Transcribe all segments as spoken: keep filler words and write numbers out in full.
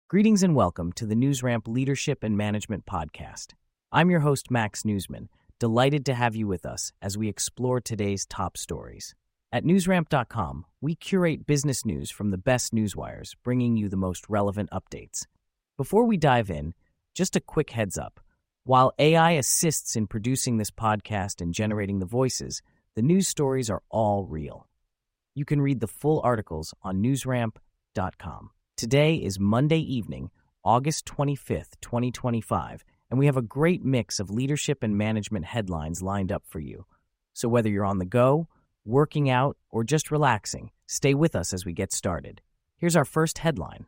Greetings and welcome to the NewsRamp Leadership and Management Podcast. I'm your host, Max Newsman, delighted to have you with us as we explore today's top stories. At newsramp dot com, we curate business news from the best newswires, bringing you the most relevant updates. Before we dive in, just a quick heads up. While A I assists in producing this podcast and generating the voices, the news stories are all real. You can read the full articles on newsramp dot com. Today is Monday evening, August twenty-fifth, twenty twenty-five, and we have a great mix of leadership and management headlines lined up for you. So whether you're on the go, working out, or just relaxing, stay with us as we get started. Here's our first headline.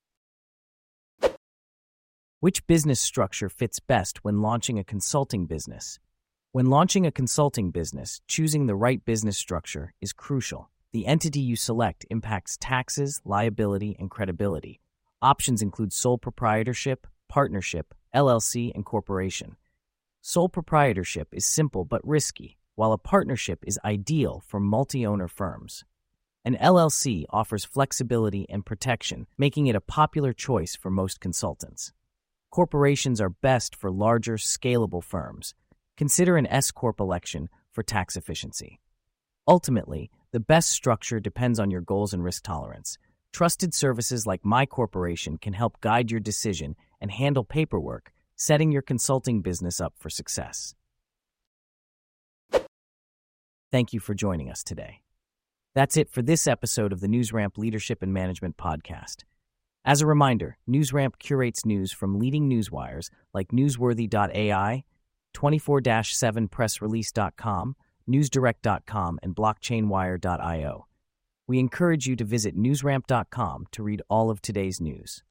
Which business structure fits best when launching a consulting business? When launching a consulting business, choosing the right business structure is crucial. The entity you select impacts taxes, liability, and credibility. Options include sole proprietorship, partnership, L L C, and corporation. Sole proprietorship is simple but risky, while a partnership is ideal for multi-owner firms. An L L C offers flexibility and protection, making it a popular choice for most consultants. Corporations are best for larger, scalable firms. Consider an S-corp election for tax efficiency. Ultimately, the best structure depends on your goals and risk tolerance. Trusted services like My Corporation can help guide your decision and handle paperwork, setting your consulting business up for success. Thank you for joining us today. That's it for this episode of the NewsRamp Leadership and Management Podcast. As a reminder, NewsRamp curates news from leading newswires like newsworthy dot A I, twenty-four seven press release dot com, newsdirect dot com, and blockchain wire dot io. We encourage you to visit newsramp dot com to read all of today's news.